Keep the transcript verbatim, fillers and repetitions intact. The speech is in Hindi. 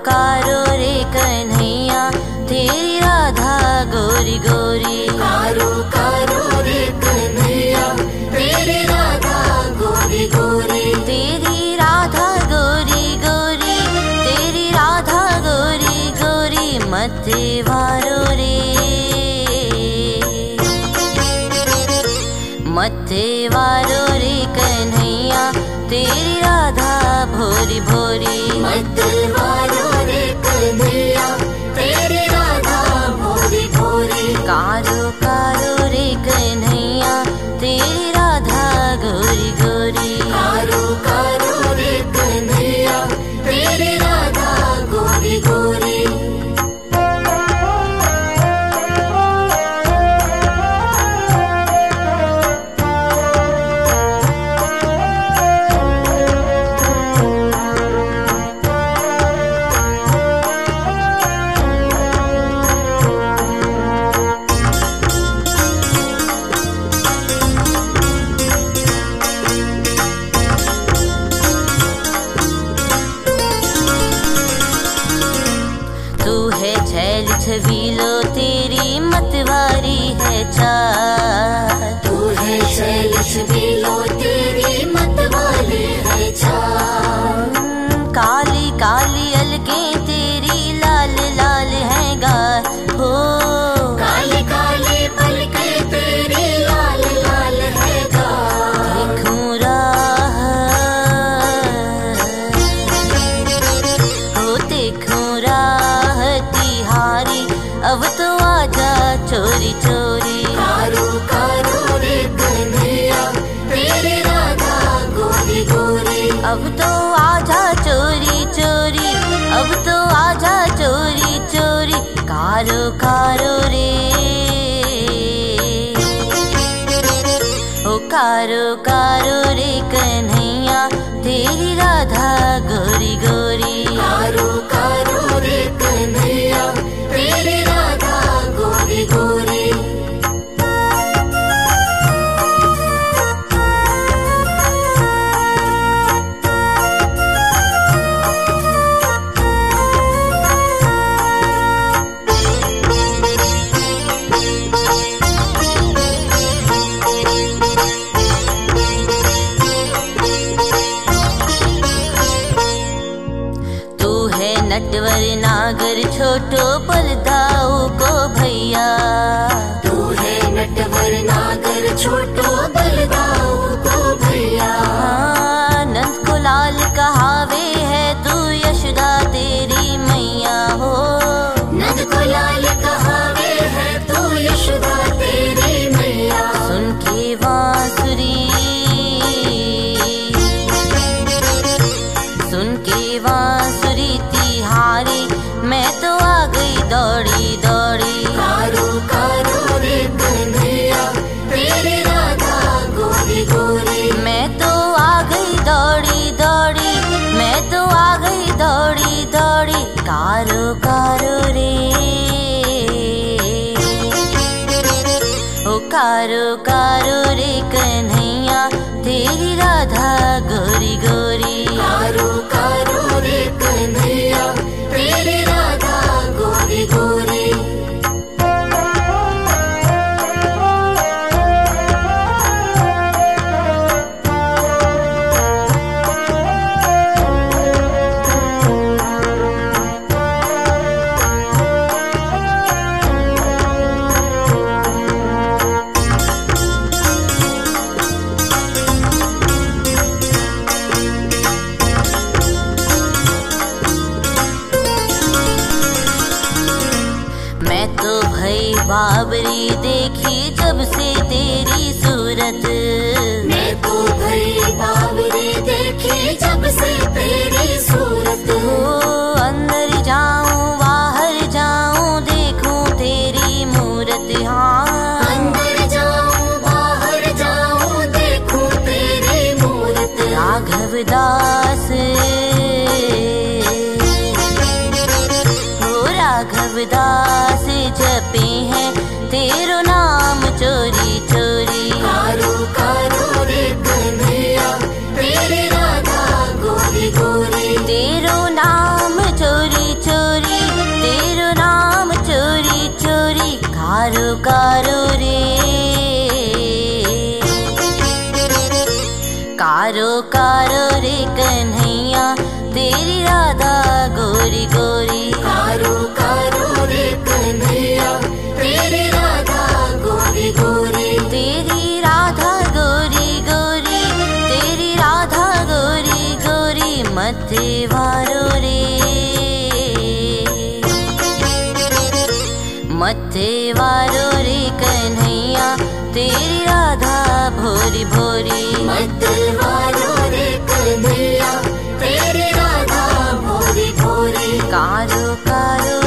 कारो रे कन्हैया तेरी राधा गोरी गोरी। कारो कारो रे कन्हैया तेरी राधा गोरी गोरी। तेरी राधा गोरी गोरी तेरी राधा गोरी गोरी मते वारो रे मते वारो रे कन्हैया तेरी राधा भोरी भोरी। मते वारो रे कन्हैया तेरी राधा भोरी भोरी। कारो कारो रे कन्हैया तेरी राधा गोरी गोरी। कारो कारो रे कन्हैया तेरी राधा गोरी गोरी। छबीलो तेरी मतवारी है चाल। तू है छैल छबीलो तेरी मतवाली है चाल। काली काली अलगें तेरी लाल लाल है गाल हो। काली काली पलकें तेरी लाल लाल है गाल। देखूं राह हो देखूं राह तिहारी अब तो आजा चोरी चोरी। कारो कारो रे कन्हैया तेरी राधा गोरी गोरी। अब तो आजा चोरी चोरी अब तो आजा चोरी चोरी। कारो कारो रे ओ कारो कारो रे कन्हैया तेरी राधा गोरी गोरी। कारो कारो रे कन्हैया तेरी राधा गोरी गोरी। नटवर नागर छोटो बलदाऊ को भैया। तू है नटवर नागर छोटो बलदाऊ को भैया। नंद को लाल कहावे है तू यशोदा तेरी मैया हो। नंद को लाल कहावे है तू यशोदा तेरी मैया। सुन के बांसुरी सुन के बांसुरी तिहारी मैं तो आ गई दौड़ी दौड़ी। कारो कारो रे कन्हैया तेरी राधा गोरी गोरी। मैं तो आ गई दौड़ी दौड़ी मैं तो आ गई दौड़ी दौड़ी। कारो कारो रे ओ कारो कारो रे कन्हैया तेरी राधा गोरी गोरी। कारो कारो रे कन्हैया तेरी राधा गोरी गोरी। बाबरी देखी जब से तेरी सूरत। मैं तो भई बाबरी देखी जब से तेरी सूरत। हो अंदर जाऊं बाहर जाऊं देखूं तेरी मूरत। हाँ अंदर जाऊं बाहर जाऊं देखूं तेरी मूरत। राघव दास हो राघव दास जपे हैं तेरो नाम चोरी चोरी। कारो कारो रे कन्हैया तेरी राधा गोरी गोरी। तेरो नाम चोरी कारो रे, कारो कारो रे कन्हैया तेरी राधा गोरी गोरी। कारो कारो रे कन्हैया तेरी राधा गोरी गोरी। तेरी राधा गोरी गोरी, तेरी राधा गोरी गोरी, मथे वारो रे, मथे वारो रे कन्हैया तेरी राधा भोरी भोरी। मथे वारो रे कन्हैया तेरी राधा भोरी भोरी। कारो कारो